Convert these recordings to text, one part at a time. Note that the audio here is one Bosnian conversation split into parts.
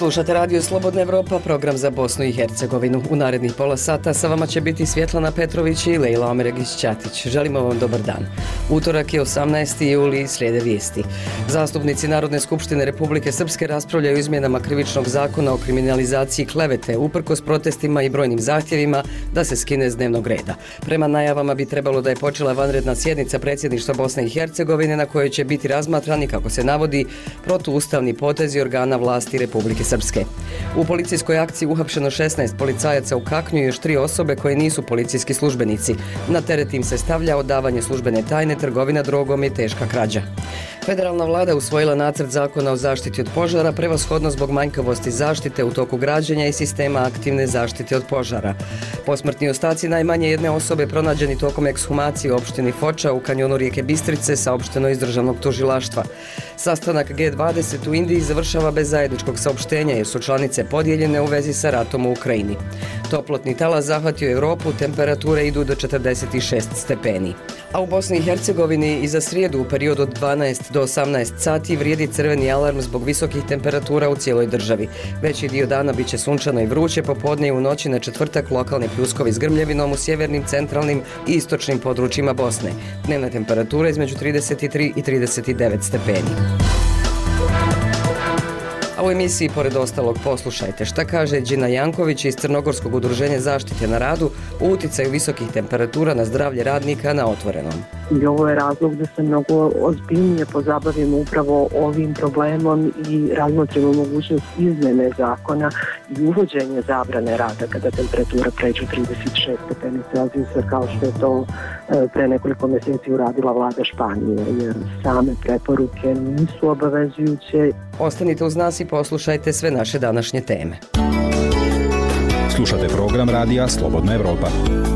Slušate Radio Slobodna Evropa, program za Bosnu i Hercegovinu. U narednih pola sata sa vama će biti Svjetlana Petrović i Lejla Omeregić-Ćatić. Želimo vam dobar dan. Utorak je 18. juli, slijede vijesti. Zastupnici Narodne skupštine Republike Srpske raspravljaju o izmjenama krivičnog zakona o kriminalizaciji klevete, uprkos protestima i brojnim zahtjevima da se skine s dnevnog reda. Prema najavama bi trebalo da je počela vanredna sjednica predsjedništva Bosne i Hercegovine na kojoj će biti razmatrani, kako se navodi, protuustavni potezi organa vlasti Republike Srpske. U policijskoj akciji uhapšeno 16 policajaca u Kaknju i još 3 osobe koje nisu policijski službenici. Na teret im se stavlja odavanje službene tajne, trgovina drogom i teška krađa. Federalna vlada usvojila nacrt zakona o zaštiti od požara, prevashodno zbog manjkavosti zaštite u toku građenja i sistema aktivne zaštite od požara. Posmrtni ostaci najmanje jedne osobe pronađeni tokom ekshumacije u opštini Foča u kanjonu rijeke Bistrice, saopšteno iz državnog tužilaštva. Sastanak G20 u Indiji završava bez zajedničkog saopštenja jer su članice podijeljene u vezi sa ratom u Ukrajini. Toplotni talas zahvatio Europu, temperature idu do 46 stepeni. A u Bosni i Hercegovini i za srijedu u periodu od 12 do 18 sati vrijedi crveni alarm zbog visokih temperatura u cijeloj državi. Veći dio dana bit će sunčano i vruće, popodne i u noći na četvrtak lokalni pljuskovi s grmljevinom u sjevernim, centralnim i istočnim područjima Bosne. Dnevna temperatura između 33 i 39 stepeni. A u emisiji, pored ostalog, poslušajte šta kaže Đina Janković iz Crnogorskog udruženja zaštite na radu u uticaju visokih temperatura na zdravlje radnika na otvorenom. I ovo je razlog da se mnogo ozbiljnije pozabavimo upravo ovim problemom i razmotrimo mogućnost izmjene zakona i uvođenje zabrane rada kada temperatura pređe 36 stepeni Celzijusa, kao što je to pre nekoliko mjeseci uradila vlada Španije, jer same preporuke nisu obavezujuće. Ostanite uz nas i poslušajte sve naše današnje teme. Slušate program radija Slobodna Evropa.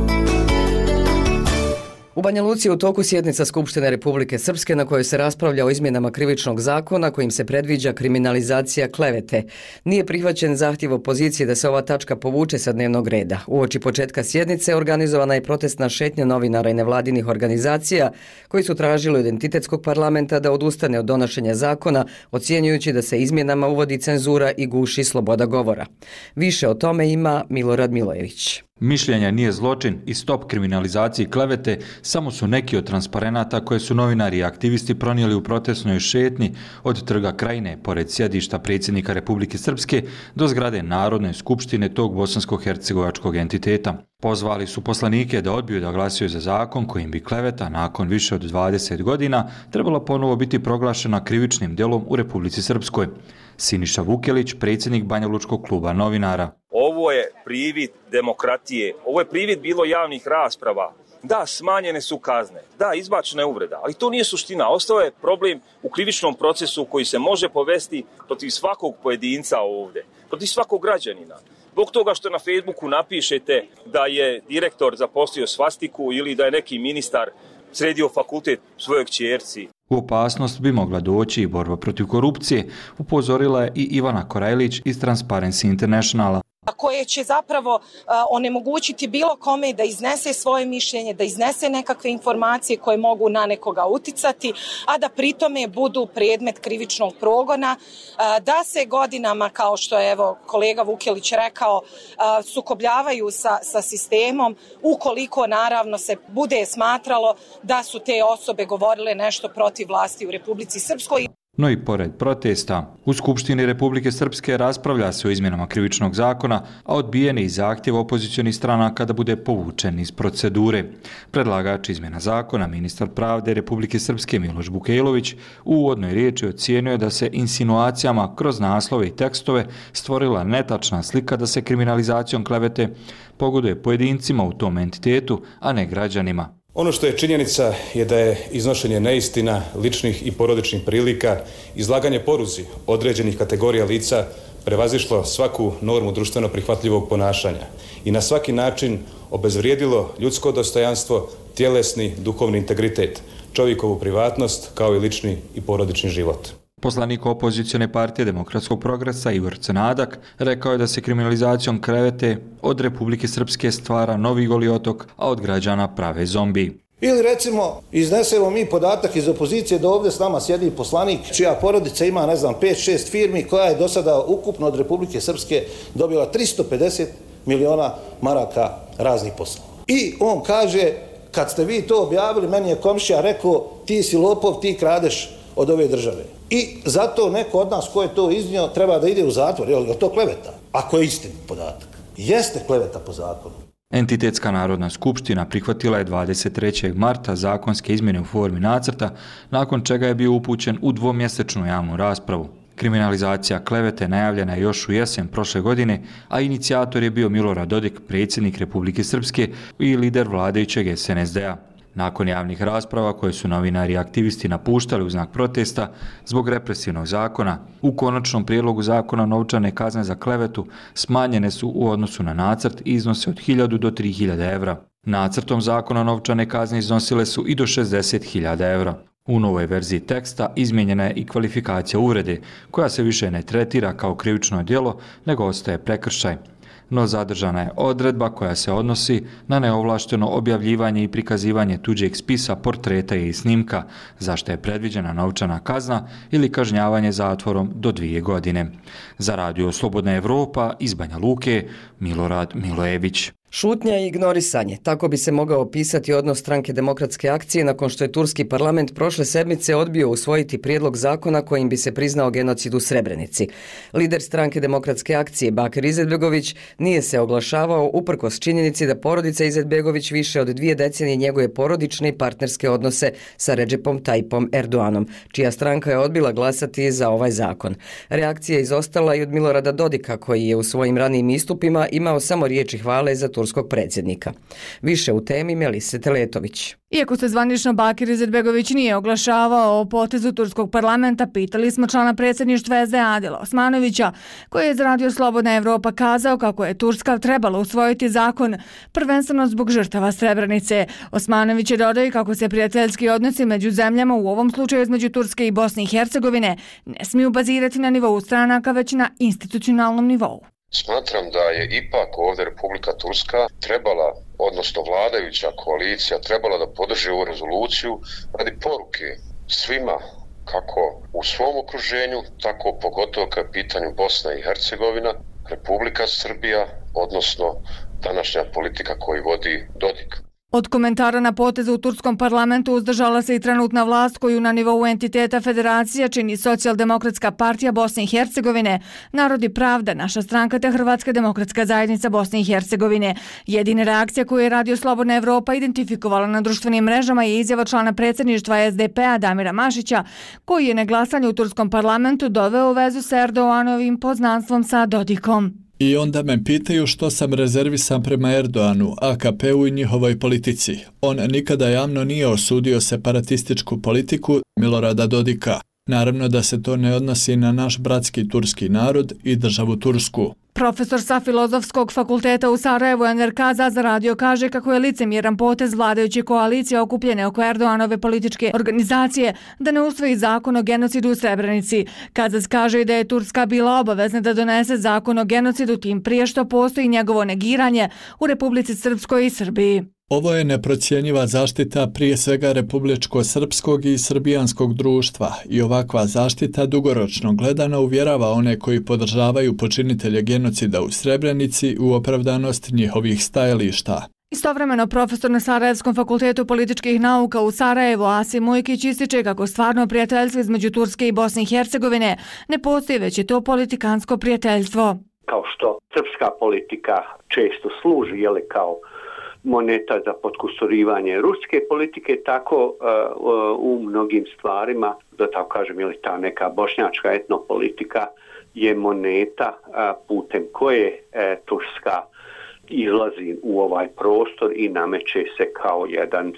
U Banja Luci je u toku sjednica Skupštine Republike Srpske na kojoj se raspravlja o izmjenama krivičnog zakona kojim se predviđa kriminalizacija klevete. Nije prihvaćen zahtjev opozicije da se ova tačka povuče sa dnevnog reda. Uoči početka sjednice organizovana je protestna šetnja novinara i nevladinih organizacija koji su tražili od Entitetskog parlamenta da odustane od donošenja zakona, ocjenjujući da se izmjenama uvodi cenzura i guši sloboda govora. Više o tome ima Milorad Milojević. Mišljenja nije zločin i stop kriminalizaciji klevete samo su neki od transparenata koje su novinari i aktivisti pronijeli u protestnoj šetnji od Trga Krajine, pored sjedišta predsjednika Republike Srpske, do zgrade Narodne skupštine tog bosansko-hercegovačkog entiteta. Pozvali su poslanike da odbiju da glasaju za zakon kojim bi kleveta nakon više od 20 godina trebala ponovo biti proglašena krivičnim djelom u Republici Srpskoj. Siniša Vukelić, predsjednik Banjalučkog kluba novinara. Ovo je privid demokratije, ovo je privid bilo javnih rasprava. Da, smanjene su kazne, da, izbačena je uvreda, ali to nije suština. Ostao je problem u krivičnom procesu koji se može povesti protiv svakog pojedinca ovdje, protiv svakog građanina. Zbog toga što na Facebooku napišete da je direktor zaposlio svastiku ili da je neki ministar sredio fakultet svojoj kćerci. U opasnost bi mogla doći i borba protiv korupcije, upozorila je i Ivana Korajlić iz Transparency Internationala. Koje će zapravo onemogućiti bilo kome da iznese svoje mišljenje, da iznese nekakve informacije koje mogu na nekoga uticati, a da pritome budu predmet krivičnog progona, da se godinama, kao što je kolega Vukelić rekao, sukobljavaju sa sistemom, ukoliko naravno se bude smatralo da su te osobe govorile nešto protiv vlasti u Republici Srpskoj. No i pored protesta, u Skupštini Republike Srpske raspravlja se o izmjenama krivičnog zakona, a odbijen je i zahtjev opozicionih stranaka da bude povučen iz procedure. Predlagač izmjena zakona, ministar pravde Republike Srpske Miloš Bukejlović, u uvodnoj riječi ocijenio da se insinuacijama kroz naslove i tekstove stvorila netačna slika da se kriminalizacijom klevete pogoduje pojedincima u tom entitetu, a ne građanima. Ono što je činjenica je da je iznošenje neistina, ličnih i porodičnih prilika, izlaganje poruzi određenih kategorija lica prevazišlo svaku normu društveno prihvatljivog ponašanja i na svaki način obezvrijedilo ljudsko dostojanstvo, tjelesni, duhovni integritet, čovjekovu privatnost kao i lični i porodični život. Poslanik opozicione partije Demokratskog progresa Igor Crnadak rekao je da se kriminalizacijom klevete od Republike Srpske stvara novi Goli otok, a od građana prave zombi. Ili recimo iznesemo mi podatak iz opozicije da ovdje s nama sjedi poslanik čija porodica ima 5-6 firmi koja je do sada ukupno od Republike Srpske dobila 350 miliona maraka raznih poslova. I on kaže, kad ste vi to objavili, meni je komšija rekao ti si lopov, ti kradeš od ove države. I zato neko od nas ko je to iznio treba da ide u zatvor, je to kleveta? Ako je istin podatak. Jeste kleveta po zakonu. Entitetska narodna skupština prihvatila je 23. marta zakonske izmjene u formi nacrta, nakon čega je bio upućen u dvomjesečnu javnu raspravu. Kriminalizacija klevete najavljena je još u jesen prošle godine, a inicijator je bio Milorad Dodik, predsjednik Republike Srpske i lider vladajućeg SNSD-a. Nakon javnih rasprava koje su novinari i aktivisti napuštali u znak protesta zbog represivnog zakona, u konačnom prijedlogu zakona novčane kazne za klevetu smanjene su u odnosu na nacrt i iznose od 1000 do 3000 evra. Nacrtom zakona novčane kazne iznosile su i do 60.000 evra. U novoj verziji teksta izmijenjena je i kvalifikacija uvrede, koja se više ne tretira kao krivično djelo, nego ostaje prekršaj. No zadržana je odredba koja se odnosi na neovlašteno objavljivanje i prikazivanje tuđeg spisa, portreta i snimka, za što je predviđena novčana kazna ili kažnjavanje zatvorom do 2 godine. Za Radio Slobodna Evropa iz Banja Luke, Milorad Milojević. Šutnja i ignorisanje. Tako bi se mogao opisati odnos Stranke demokratske akcije nakon što je turski parlament prošle sedmice odbio usvojiti prijedlog zakona kojim bi se priznao genocid u Srebrenici. Lider Stranke demokratske akcije Bakir Izetbegović nije se oglašavao uprkos činjenici da porodica Izetbegović više od 2 decenije njeguje porodične i partnerske odnose sa Redžepom Tayyipom Erdoganom, čija stranka je odbila glasati za ovaj zakon. Reakcija je izostala i od Milorada Dodika, koji je u svojim ranijim istupima imao samo riječi hvale za turskog predsjednika. Više u temi Melise Teletović. Iako se zvanično Bakir Izetbegović nije oglašavao o potezu turskog parlamenta, pitali smo člana predsjedništva SDA Adila Osmanovića, koji je za Radio Slobodna Evropa kazao kako je Turska trebala usvojiti zakon prvenstveno zbog žrtava Srebrenice. Osmanović je dodao i kako se prijateljski odnosi među zemljama, u ovom slučaju između Turske i Bosne i Hercegovine, ne smiju bazirati na nivou stranaka, već na institucionalnom nivou. Smatram da je ipak ovdje Republika Turska trebala, odnosno vladajuća koalicija, trebala da podrži ovu rezoluciju radi poruke svima, kako u svom okruženju, tako pogotovo kad je pitanju Bosna i Hercegovina, Republika Srbija, odnosno današnja politika koju vodi Dodik. Od komentara na potezu u turskom parlamentu uzdržala se i trenutna vlast koju na nivou entiteta federacija čini Socijaldemokratska partija Bosne i Hercegovine, Narod i pravda, naša stranka te Hrvatska demokratska zajednica Bosne i Hercegovine. Jedina reakcija koju je Radio Slobodna Evropa identifikovala na društvenim mrežama je izjava člana predsjedništva SDP-a Damira Mašića, koji je na glasanje u turskom parlamentu doveo u vezu s Erdoganovim poznanstvom sa Dodikom. I onda me pitaju što sam rezervisan prema Erdoganu, AKP-u i njihovoj politici. On nikada javno nije osudio separatističku politiku Milorada Dodika. Naravno da se to ne odnosi na naš bratski turski narod i državu Tursku. Profesor sa Filozofskog fakulteta u Sarajevu NRK za radio kaže kako je licemjeran potez vladajuće koalicije okupljene oko Erdoganove političke organizacije da ne usvoji zakon o genocidu u Srebrenici. Kazas kaže i da je Turska bila obavezna da donese zakon o genocidu, tim prije što postoji njegovo negiranje u Republici Srpskoj i Srbiji. Ovo je neprocjenjiva zaštita prije svega republičko-srpskog i srbijanskog društva i ovakva zaštita dugoročno gledano uvjerava one koji podržavaju počinitelje genocida u Srebrenici u opravdanost njihovih stajališta. Istovremeno profesor na Sarajevskom fakultetu političkih nauka u Sarajevu Asim Ujkić ističe kako stvarno prijateljstvo između Turske i Bosne i Hercegovine ne postoji, već je to politikansko prijateljstvo. Kao što srpska politika često služi kao moneta za potkusurivanje ruske politike, tako u mnogim stvarima, da tako kažem, ta neka bošnjačka etnopolitika je moneta putem koje Turska izlazi u ovaj prostor i nameće se kao jedan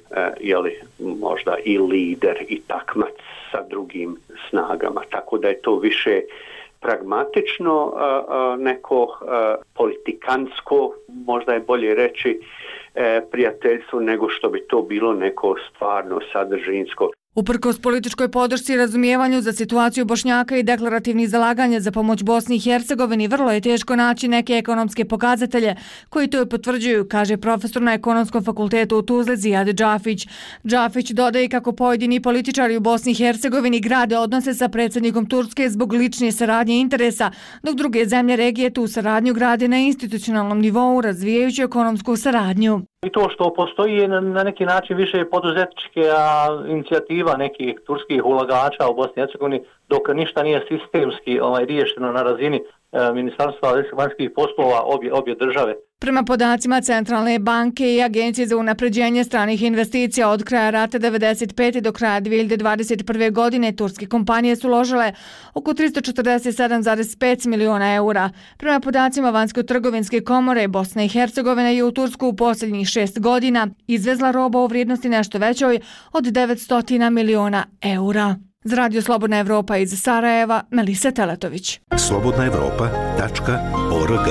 možda i lider i takmac sa drugim snagama. Tako da je to više pragmatično, neko politikansko, možda je bolje reći, prijateljstvo nego što bi to bilo neko stvarno sadržinsko. Uprkos političkoj podršci i razumijevanju za situaciju Bošnjaka i deklarativnih zalaganja za pomoć Bosni i Hercegovini, vrlo je teško naći neke ekonomske pokazatelje koji to potvrđuju, kaže profesor na Ekonomskom fakultetu u Tuzli Zijad Džafić. Džafić dodaje kako pojedini političari u Bosni i Hercegovini grade odnose sa predsjednikom Turske zbog lične saradnje i interesa, dok druge zemlje regije tu saradnju grade na institucionalnom nivou, razvijajući ekonomsku saradnju. I to što postoji na neki način više poduzetničke inicijativa nekih turskih ulagača u Bosni i Hercegovini, dok ništa nije sistemski riješeno na razini Ministarstva vanjskih poslova obje države. Prema podacima Centralne banke i Agencije za unapređenje stranih investicija, od kraja rata 1995. do kraja 2021. godine turske kompanije su uložile oko 347,5 miliona eura. Prema podacima Vanjsko-trgovinske komore, Bosna i Hercegovina je u Tursku u posljednjih 6 godina izvezla roba u vrijednosti nešto većoj od 900 miliona eura. Za Radio Slobodna Evropa iz Sarajeva, Melisa Teletović. slobodnaevropa.org.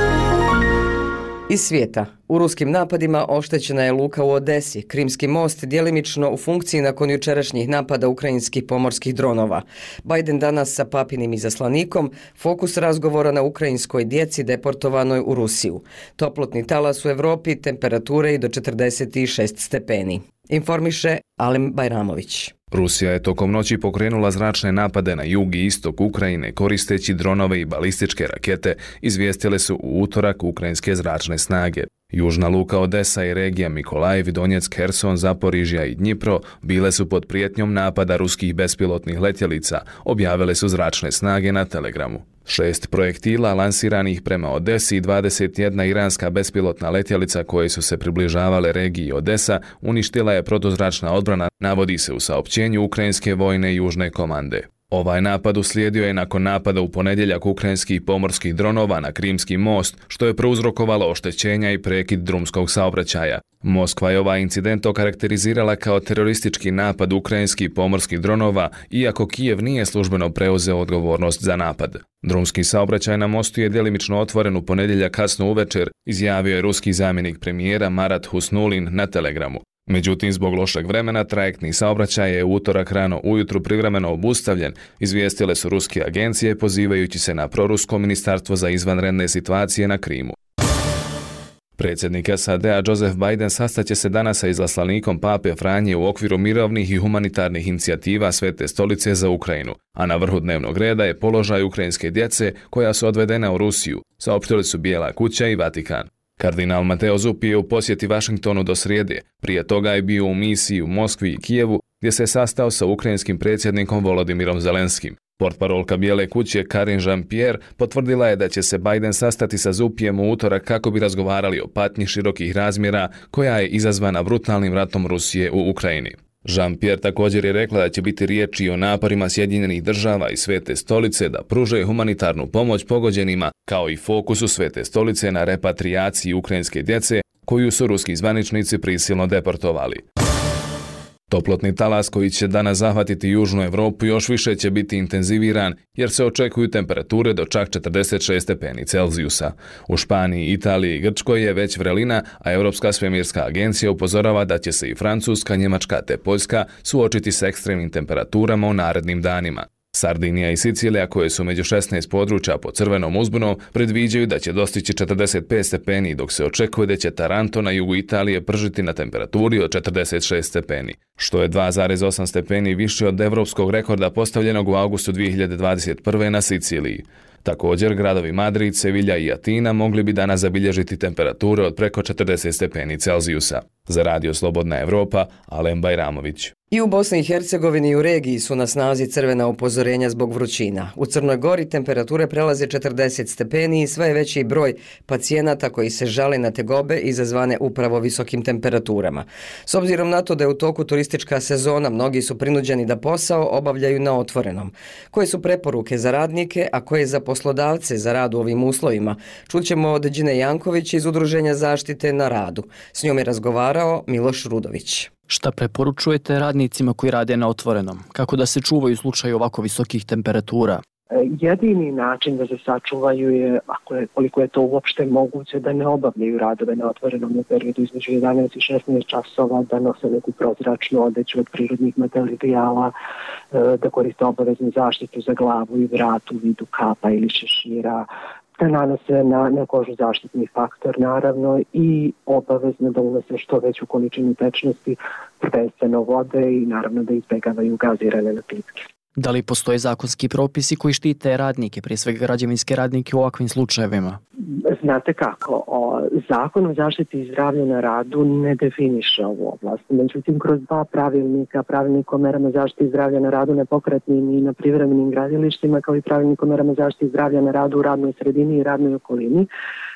Iz svijeta. U ruskim napadima oštećena je luka u Odesi, Krimski most djelimično u funkciji nakon jučerašnjih napada ukrajinskih pomorskih dronova. Biden danas sa papinim izaslanikom, fokus razgovora na ukrajinskoj djeci deportovanoj u Rusiju. Toplotni talas u Europi, temperature i do 46 stepeni. Informiše Alem Bajramović. Rusija je tokom noći pokrenula zračne napade na jug i istok Ukrajine koristeći dronove i balističke rakete, izvijestile su u utorak ukrajinske zračne snage. Južna luka Odesa i regija Mikolajev, Donjeck, Herson, Zaporižja i Dnjipro bile su pod prijetnjom napada ruskih bespilotnih letjelica, objavile su zračne snage na Telegramu. 6 projektila lansiranih prema Odesi i 21 iranska bespilotna letjelica koje su se približavale regiji Odesa uništila je protuzračna odbrana, navodi se u saopćenju ukrajinske vojne južne komande. Ovaj napad uslijedio je nakon napada u ponedjeljak ukrajinskih pomorskih dronova na Krimski most, što je prouzrokovalo oštećenja i prekid drumskog saobraćaja. Moskva je ovaj incident okarakterizirala kao teroristički napad ukrajinskih pomorskih dronova, iako Kijev nije službeno preuzeo odgovornost za napad. Drumski saobraćaj na mostu je djelimično otvoren u ponedjeljak kasno uvečer, izjavio je ruski zamjenik premijera Marat Husnulin na Telegramu. Međutim, zbog lošeg vremena, trajektni saobraćaj je u utorak rano ujutru privremeno obustavljen, izvijestile su ruske agencije pozivajući se na prorusko ministarstvo za izvanredne situacije na Krimu. Predsjednik SAD-a Joseph Biden sastaće se danas sa izaslanikom Pape Franje u okviru mirovnih i humanitarnih inicijativa Svete stolice za Ukrajinu, a na vrhu dnevnog reda je položaj ukrajinske djece koja su odvedena u Rusiju, saopštili su Bijela kuća i Vatikan. Kardinal Mateo Zuppi je u posjeti Vašingtonu do srijede, prije toga je bio u misiji u Moskvi i Kijevu gdje se sastao sa ukrajinskim predsjednikom Volodimirom Zelenskim. Portparolka Bijele kuće Karine Jean-Pierre potvrdila je da će se Biden sastati sa Zuppijem u utorak kako bi razgovarali o patnji širokih razmjera koja je izazvana brutalnim ratom Rusije u Ukrajini. Jean-Pierre također je rekla da će biti riječi o naporima Sjedinjenih država i Svete stolice da pruže humanitarnu pomoć pogođenima, kao i fokusu Svete stolice na repatrijaciji ukrajinske djece koju su ruski zvaničnici prisilno deportovali. Toplotni talas koji će danas zahvatiti južnu Europu još više će biti intenziviran jer se očekuju temperature do čak 46 stepeni Celzijusa. U Španiji, Italiji i Grčkoj je već vrelina, a Europska svemirska agencija upozorava da će se i Francuska, Njemačka te Poljska suočiti s ekstremnim temperaturama u narednim danima. Sardinija i Sicilija, koje su među 16 područja pod crvenom uzbunom, predviđaju da će dostići 45 stepeni, dok se očekuje da će Taranto na jugu Italije pržiti na temperaturi od 46 stepeni, što je 2,8 stepeni više od evropskog rekorda postavljenog u augustu 2021. na Siciliji. Također, gradovi Madrid, Sevilja i Atina mogli bi danas zabilježiti temperature od preko 40 stepeni Celzijusa. Za Radio Slobodna Evropa, Alem Bajramović. I u Bosni i Hercegovini i u regiji su na snazi crvena upozorenja zbog vrućina. U Crnoj Gori temperature prelaze 40 stepeni i sve je veći broj pacijenata koji se žale na tegobe izazvane upravo visokim temperaturama. S obzirom na to da je u toku turistička sezona, mnogi su prinuđeni da posao obavljaju na otvorenom. Koje su preporuke za radnike, a koje za poslodavce za rad u ovim uslovima? Čućemo od Đine Janković iz Udruženja zaštite na radu. S njom je razgovarao Miloš Rudović. Šta preporučujete radnicima koji rade na otvorenom? Kako da se čuvaju u slučaju ovako visokih temperatura? Jedini način da se sačuvaju je, koliko je to uopšte moguće, da ne obavljaju radove na otvorenom u periodu između 11 i 16 časova, da nose neku prozračnu odeću od prirodnih materijala, da koriste obaveznu zaštitu za glavu i vrat u vidu kapa ili šešira, da nanose na kožu zaštitni faktor naravno i obavezno da unose što veću količinu tečnosti, prvenstveno vode i naravno da izbegavaju gazirane napitke. Da li postoje zakonski propisi koji štite radnike, prije svega građevinske radnike u ovakvim slučajevima? Znate kako, Zakon o zaštiti zdravlja na radu ne definiše ovu oblast. Međutim, kroz dva pravilnika, pravilnik o merama zaštiti zdravlja na radu nepokretnim i na privremenim gradilištima, kao i pravilnik o merama zaštiti zdravlja na radu u radnoj sredini i radnoj okolini,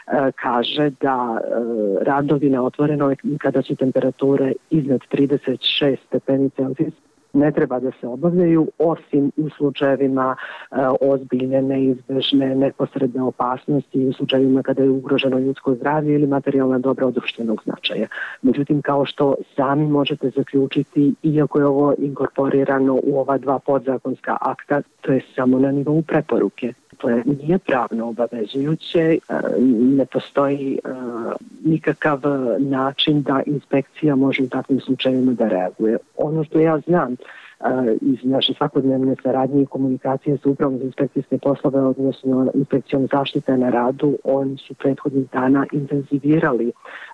kaže da radovi na otvorenoj kada su temperature iznad 36 stepeni Celzijus ne treba da se obavljaju, osim u slučajevima ozbiljne, neizbežne, neposredne opasnosti, u slučajevima kada je ugroženo ljudsko zdravlje ili materijalna dobra od društvenog značaja. Međutim, kao što sami možete zaključiti, iako je ovo inkorporirano u ova dva podzakonska akta, to je samo na nivou preporuke. To nije pravno obavezujuće, ne postoji nikakav način da inspekcija može u takvim slučajevima da reaguje. Ono što ja znam iz naše svakodnevne saradnje i komunikacije sa upravom za inspekcijske poslove, odnosno inspekcijom zaštite na radu, oni su prethodnih dana intenzivirali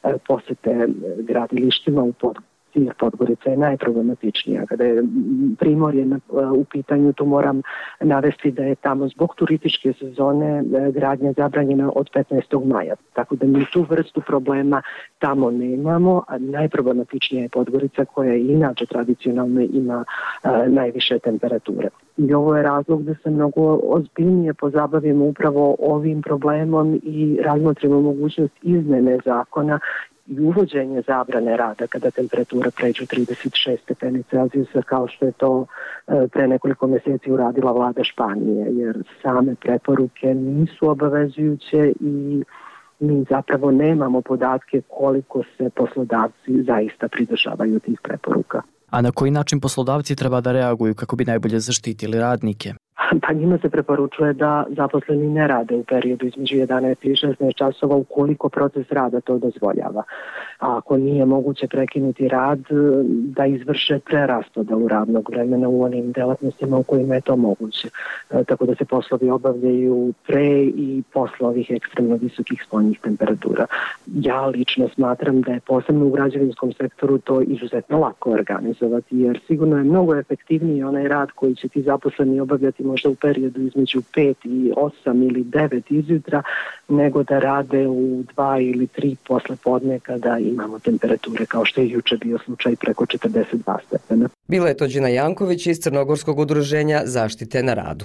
posete gradilištima u Podgorici, jer Podgorica je najproblematičnija. Kada je Primorje u pitanju, tu moram navesti da je tamo zbog turističke sezone gradnja zabranjena od 15. maja. Tako da mi tu vrstu problema tamo nemamo, a najproblematičnija je Podgorica koja inače tradicionalno ima najviše temperature. I ovo je razlog da se mnogo ozbiljnije pozabavimo upravo ovim problemom i razmotrimo mogućnost izmene zakona i uvođenje zabrane rada kada temperatura pređe 36 stepeni Celzijusa, kao što je to pre nekoliko mjeseci uradila vlada Španije, jer same preporuke nisu obavezujuće i mi zapravo nemamo podatke koliko se poslodavci zaista pridržavaju tih preporuka. A na koji način poslodavci treba da reaguju kako bi najbolje zaštitili radnike? Pa njima se preporučuje da zaposleni ne rade u periodu između 11 i 16 časova ukoliko proces rada to dozvoljava. A ako nije moguće prekinuti rad, da izvrše preraspodelu radnog vremena u onim delatnostima u kojima je to moguće. Tako da se poslovi obavljaju pre i posle ovih ekstremno visokih spoljnih temperatura. Ja lično smatram da je posebno u građevinskom sektoru to izuzetno lako organizovati, jer sigurno je mnogo efektivniji onaj rad koji će ti zaposleni obavljati možda u periodu između 5 i 8 ili 9 izjutra, nego da rade u 2 ili 3 posle podne kada imamo temperature kao što je juče bio slučaj preko 42 stepena. Bila je to Đina Janković iz Crnogorskog udruženja zaštite na radu.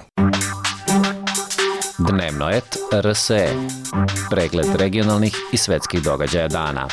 Dnevnoet RSE. Pregled regionalnih i svetskih događaja dana.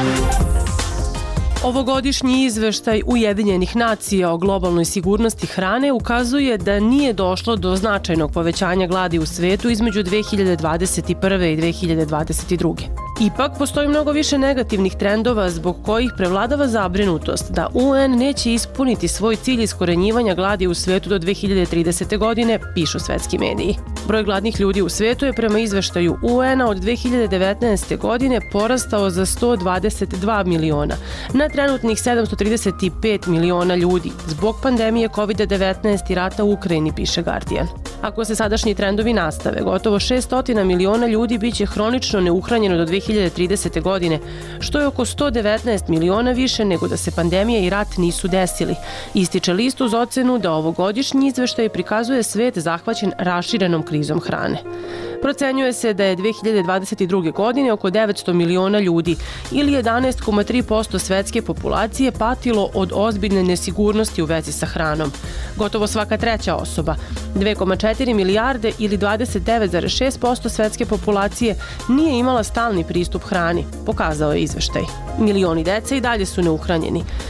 Ovogodišnji izveštaj Ujedinjenih nacija o globalnoj sigurnosti hrane ukazuje da nije došlo do značajnog povećanja gladi u svetu između 2021. i 2022. Ipak, postoji mnogo više negativnih trendova zbog kojih prevladava zabrinutost da UN neće ispuniti svoj cilj iskorenjivanja gladi u svetu do 2030. godine, pišu svetski mediji. Broj gladnih ljudi u svetu je prema izveštaju UN-a od 2019. godine porastao za 122 miliona, na trenutnih 735 miliona ljudi, zbog pandemije COVID-19 i rata u Ukrajini, piše Guardian. Ako se sadašnji trendovi nastave, gotovo 600 miliona ljudi biće hronično neuhranjeno do 2030. godine, što je oko 119 miliona više nego da se pandemija i rat nisu desili. Ističe list uz ocenu da ovogodišnji izveštaj prikazuje svet zahvaćen raširenom krizom hrane. Procenjuje se da je 2022. godine oko 900 miliona ljudi ili 11,3% svetske populacije patilo od ozbiljne nesigurnosti u vezi sa hranom. Gotovo svaka treća osoba, 2,4 milijarde ili 29,6% svetske populacije, nije imala stalni pristup hrani, pokazao je izveštaj. Milioni dece i dalje su neuhranjeni.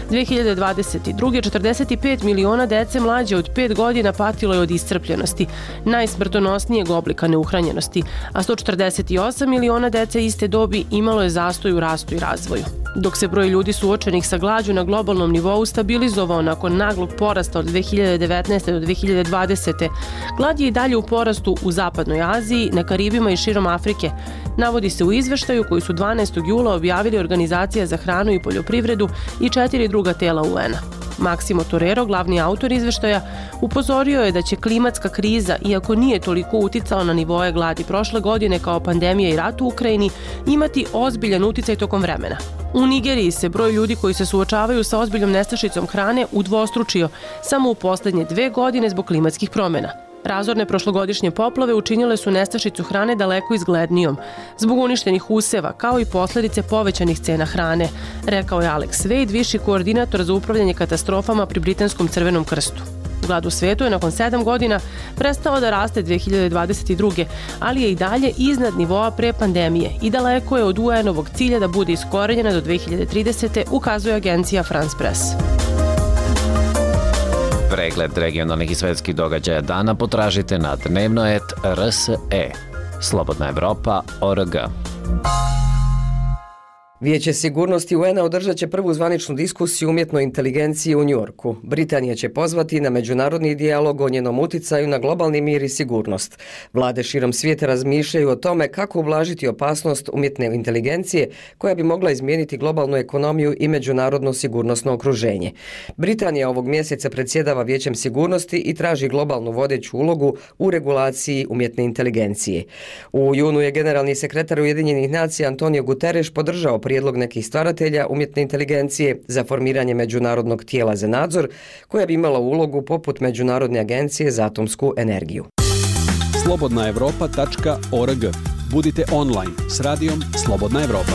2022. 45 miliona dece mlađe od 5 godina patilo je od iscrpljenosti, najsmrtonosnijeg oblika neuhranjenosti, a 148 miliona dece iste dobi imalo je zastoj u rastu i razvoju. Dok se broj ljudi suočenih sa glađu na globalnom nivou stabilizovao nakon naglog porasta od 2019. do 2020. glad je i dalje u porastu u Zapadnoj Aziji, na Karibima i širom Afrike, navodi se u izveštaju koji su 12. jula objavili Organizacija za hranu i poljoprivredu i 4 druga tela UN-a. Maksimo Torero, glavni autor izveštaja, upozorio je da će klimatska kriza, iako nije toliko uticala na nivoje gladi prošle godine kao pandemija i rat u Ukrajini, imati ozbiljan uticaj tokom vremena. U Nigeriji se broj ljudi koji se suočavaju sa ozbiljnom nestašicom hrane udvostručio samo u poslednje 2 godine zbog klimatskih promjena. Razorne prošlogodišnje poplave učinile su nestašicu hrane daleko izglednijom, zbog uništenih useva, kao i posljedice povećanih cena hrane, rekao je Alex Wade, viši koordinator za upravljanje katastrofama pri Britanskom Crvenom krstu. Glad u svetu je nakon 7 godina prestao da raste 2022. ali je i dalje iznad nivoa pre pandemije i daleko je od UN-ovog cilja da bude iskorenjena do 2030. ukazuje agencija France Press. Pregled regionalnih i svetskih događaja dana potražite na dnevnoet.rse. Slobodna Evropa.org. Vijeće sigurnosti UN-a održat će prvu zvaničnu diskusiju o umjetnoj inteligenciji u Njujorku. Britanija će pozvati na međunarodni dijalog o njenom uticaju na globalni mir i sigurnost. Vlade širom svijeta razmišljaju o tome kako ublažiti opasnost umjetne inteligencije koja bi mogla izmijeniti globalnu ekonomiju i međunarodno sigurnosno okruženje. Britanija ovog mjeseca predsjedava Vijećem sigurnosti i traži globalnu vodeću ulogu u regulaciji umjetne inteligencije. U junu je generalni sekretar Ujedinjenih nacija Antonio Guterres podržao prijedlog nekih stvaratelja umjetne inteligencije za formiranje međunarodnog tijela za nadzor, koja bi imala ulogu poput Međunarodne agencije za atomsku energiju. slobodnaevropa.org. Budite online s radijom Slobodna Evropa.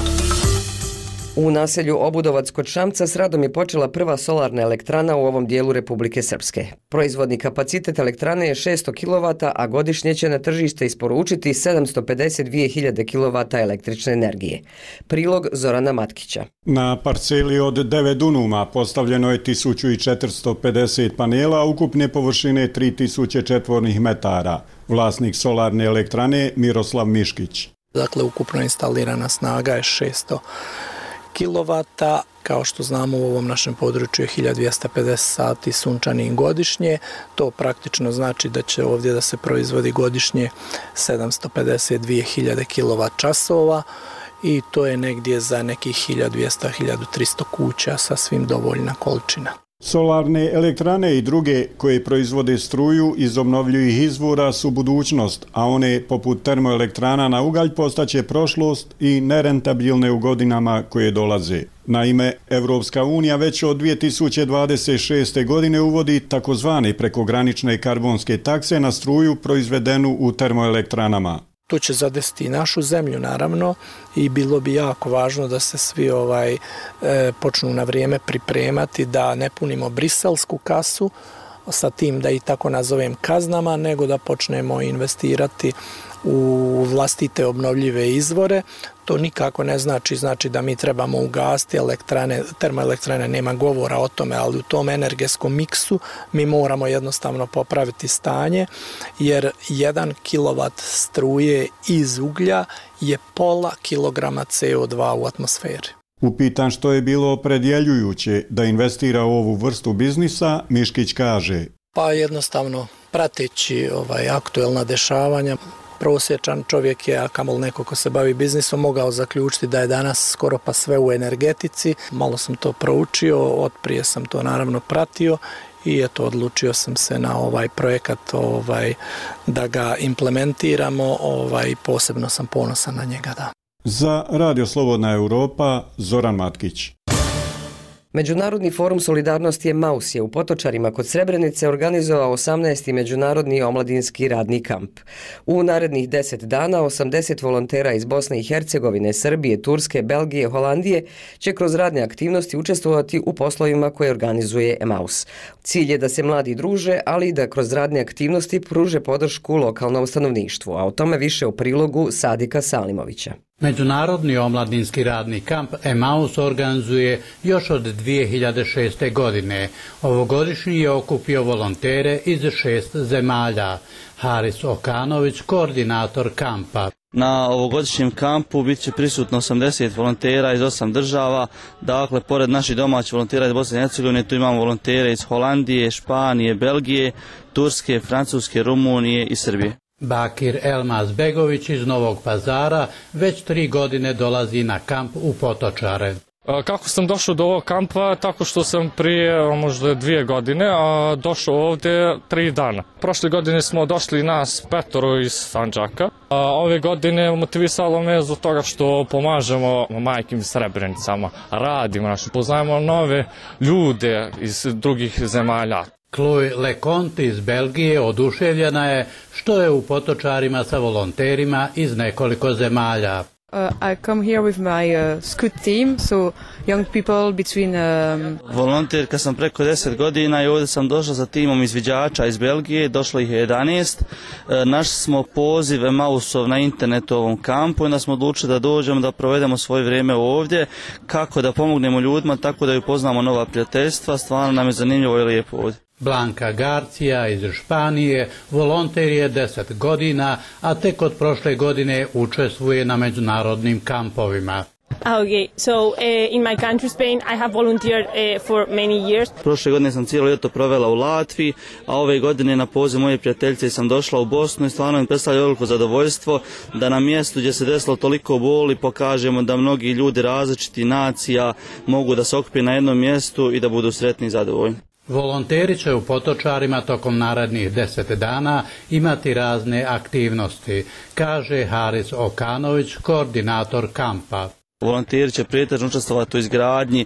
U naselju Obudovac kod Šamca s radom je počela prva solarna elektrana u ovom dijelu Republike Srpske. Proizvodni kapacitet elektrane je 600 kW, a godišnje će na tržište isporučiti 752.000 kW električne energije. Prilog Zorana Matkića. Na parceli od 9 dunuma postavljeno je 1450 panela, ukupne površine 3000 četvornih metara. Vlasnik solarne elektrane Miroslav Miškić. Dakle, ukupno instalirana snaga je 600 kilovata, kao što znamo u ovom našem području je 1250 sati sunčanih godišnje, to praktično znači da će ovdje da se proizvodi godišnje 752.000 kilovat časova i to je negdje za nekih 1200-1300 kuća sasvim dovoljna količina. Solarne elektrane i druge koje proizvode struju iz obnovljivih izvora su budućnost, a one poput termoelektrana na ugalj postaće prošlost i nerentabilne u godinama koje dolaze. Naime, Evropska unija već od 2026. godine uvodi takozvane prekogranične karbonske takse na struju proizvedenu u termoelektranama. To će zadesiti i našu zemlju, naravno, i bilo bi jako važno da se svi počnu na vrijeme pripremati, da ne punimo briselsku kasu sa tim da i tako nazovem kaznama, nego da počnemo investirati u vlastite obnovljive izvore. To nikako ne znači da mi trebamo ugasiti elektrane, termoelektrane, nema govora o tome, ali u tom energetskom miksu mi moramo jednostavno popraviti stanje, jer 1 kilovat struje iz uglja je pola kilograma CO2 u atmosferi. Upitan što je bilo opredjeljujuće da investira u ovu vrstu biznisa, Miškić kaže. Pa jednostavno prateći aktuelna dešavanja, prosječan čovjek je, a kamoli neko ko se bavi biznisom, mogao zaključiti da je danas skoro pa sve u energetici. Malo sam to proučio, otprije sam to naravno pratio i eto odlučio sam se na ovaj projekat da ga implementiramo i posebno sam ponosan na njega. Da. Za Radio Slobodna Europa, Zoran Matkić. Međunarodni forum solidarnosti EMAUS je u Potočarima kod Srebrenice organizovao 18. međunarodni omladinski radni kamp. U narednih 10 dana 80 volontera iz Bosne i Hercegovine, Srbije, Turske, Belgije, Holandije će kroz radne aktivnosti učestvovati u poslovima koje organizuje EMAUS. Cilj je da se mladi druže, ali i da kroz radne aktivnosti pruže podršku lokalnom stanovništvu, a o tome više u prilogu Sadika Salimovića. Međunarodni omladinski radni kamp Emaus organizuje još od 2006. godine. Ovogodišnji je okupio volontere iz 6 zemalja. Haris Okanović, koordinator kampa. Na ovogodišnjem kampu bit će prisutno 80 volontera iz 8 država. Dakle, pored naših domaćih volontera iz Bosne i Hercegovine, tu imamo volontere iz Holandije, Španije, Belgije, Turske, Francuske, Rumunije i Srbije. Bakir Elmaz Begović iz Novog Pazara već 3 godine dolazi na kamp u Potočare. Kako sam došao do ovog kampa? Tako što sam prije možda 2 godine došao ovdje 3 dana. Prošle godine smo došli nas 5 iz Sandžaka. Ove godine motivisalo me zbog toga što pomažemo majkim Srebrenicama, radimo, poznajemo nove ljude iz drugih zemalja. Chloe Leconte iz Belgije oduševljena je što je u Potočarima sa volonterima iz nekoliko zemalja. I come here with my scout team, so young people between... Volonterka sam preko 10 godina i ovdje sam došla sa timom izviđača iz Belgije, došlo ih je 11. Našli smo poziv Emausov na internetu ovom kampu i onda smo odlučili da dođemo da provedemo svoje vrijeme ovdje, kako da pomognemo ljudima, tako da upoznamo nova prijateljstva, stvarno nam je zanimljivo i lijepo ovdje. Blanka Garcija iz Španije, volonter je 10 godina, a tek od prošle godine učestvuje na međunarodnim kampovima. Okay, so in my country Spain I have volunteered for many years. Prošle godine sam cijelo ljeto provela u Latviji, a ove godine na poziv moje prijateljice sam došla u Bosnu i stvarno mi predstavlja veliko zadovoljstvo da na mjestu gdje se desilo toliko boli pokažemo da mnogi ljudi različitih nacija mogu da se okupe na jednom mjestu i da budu sretni i zadovoljni. Volonteri će u Potočarima tokom narednih 10 dana imati razne aktivnosti, kaže Haris Okanović, koordinator kampa. Volonteri će pretežno učestvovati u izgradnji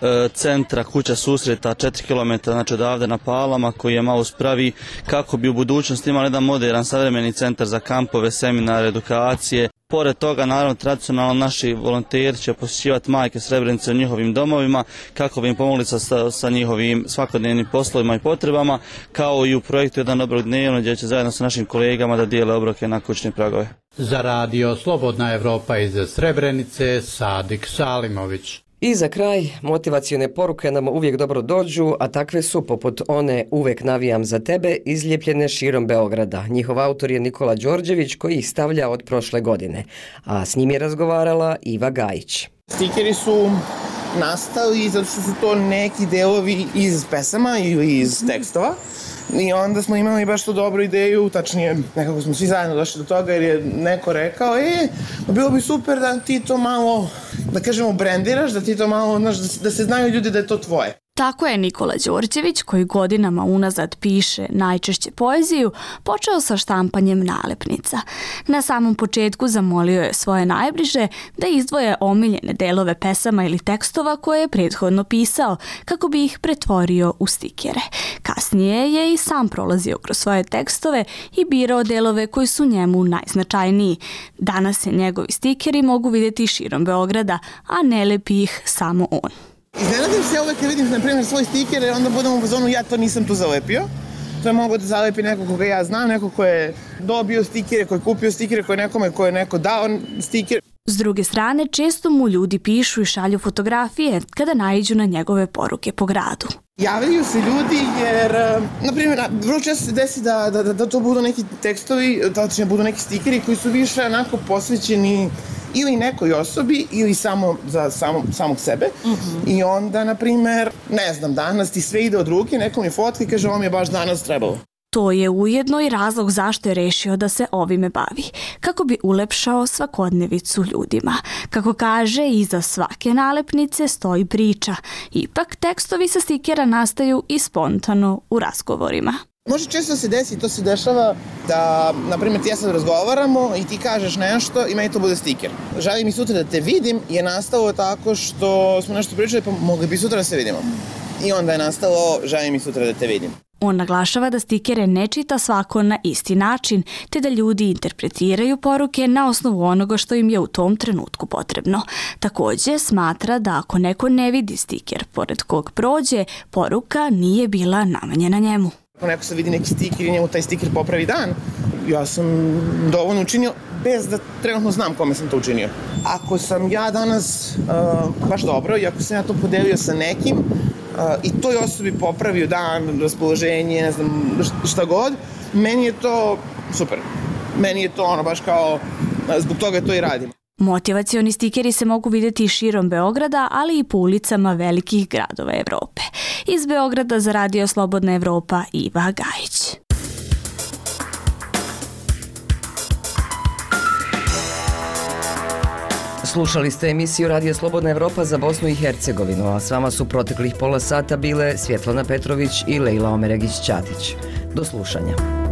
centra kuća susreta 4 km znači odavde na Palama koji je Emaus pravi kako bi u budućnosti imali jedan moderan savremeni centar za kampove, seminare, edukacije. Pored toga, naravno, tradicionalno naši volonteri će posjećivati majke Srebrenice u njihovim domovima kako bi im pomogli sa njihovim svakodnevnim poslovima i potrebama, kao i u projektu Jedan obrok dnevno gdje će zajedno sa našim kolegama da dijele obroke na kućne pragove. Za radio Slobodna Evropa iz Srebrenice, Sadik Salimović. I za kraj, motivacione poruke nam uvijek dobro dođu, a takve su, poput one Uvek navijam za tebe, izlijepljene širom Beograda. Njihov autor je Nikola Đorđević koji ih stavlja od prošle godine, a s njim je razgovarala Iva Gajić. Stikeri su nastali zato što su to neki delovi iz pesama ili iz tekstova. I onda smo imali baš tu dobru ideju, tačnije nekako smo svi zajedno došli do toga jer je neko rekao bilo bi super da ti to malo, da kažemo, brendiraš, da ti to malo, da se znaju ljudi da je to tvoje. Tako je Nikola Đorđević, koji godinama unazad piše najčešće poeziju, počeo sa štampanjem nalepnica. Na samom početku zamolio je svoje najbliže da izdvoje omiljene delove pesama ili tekstova koje je prethodno pisao, kako bi ih pretvorio u stikere. Kasnije je i sam prolazio kroz svoje tekstove i birao delove koji su njemu najznačajniji. Danas se njegovi stikeri mogu vidjeti širom Beograda, a ne lepi ih samo on. Iznenadim se uvek kad vidim, na primjer, svoj stiker, onda budem u fazonu ja to nisam tu zalepio. To je mogo da zalepi neko koga ja znam, neko ko je dobio stikere, ko je kupio stikere, ko je neko dao stiker. S druge strane, često mu ljudi pišu i šalju fotografije kada naiđu na njegove poruke po gradu. Javljaju se ljudi jer, na primjer, vrlo često se desi da to budu neki tekstovi, da budu neki stikeri koji su više onako posvećeni ili nekoj osobi ili samo za samog sebe. I onda, na primjer, ne znam, danas ti sve ide od ruke, neko mi fotka i kaže ovo mi je baš danas trebalo. To je ujedno i razlog zašto je rešio da se ovime bavi, kako bi ulepšao svakodnevicu ljudima. Kako kaže, iza svake nalepnice stoji priča. Ipak, tekstovi sa stikera nastaju i spontano u razgovorima. Može često se desi, to se dešava da, na primjer, ti ja sad razgovaramo i ti kažeš nešto i meni to bude stiker. Želim i sutra da te vidim je nastalo tako što smo nešto pričali pa mogli bi sutra da se vidimo. I onda je nastalo želim i sutra da te vidim. On naglašava da stikere ne čita svako na isti način, te da ljudi interpretiraju poruke na osnovu onoga što im je u tom trenutku potrebno. Također smatra da ako neko ne vidi stiker pored kog prođe, poruka nije bila namenjena njemu. Ako neko se vidi neki stiker i njemu taj stiker popravi dan, ja sam dovoljno učinio bez da trenutno znam kome sam to učinio. Ako sam ja danas baš dobro i ako sam ja to podelio sa nekim i toj osobi popravio dan, raspoloženje, ne znam šta god, meni je to super. Meni je to baš kao, zbog toga to i radim. Motivacioni stikeri se mogu vidjeti širom Beograda, ali i po ulicama velikih gradova Evrope. Iz Beograda za Radio Slobodna Evropa, Iva Gajić. Slušali ste emisiju Radio Slobodna Evropa za Bosnu i Hercegovinu, a s vama su proteklih pola sata bile Svjetlana Petrović i Lejla Omeregić-Ćatić. Do slušanja.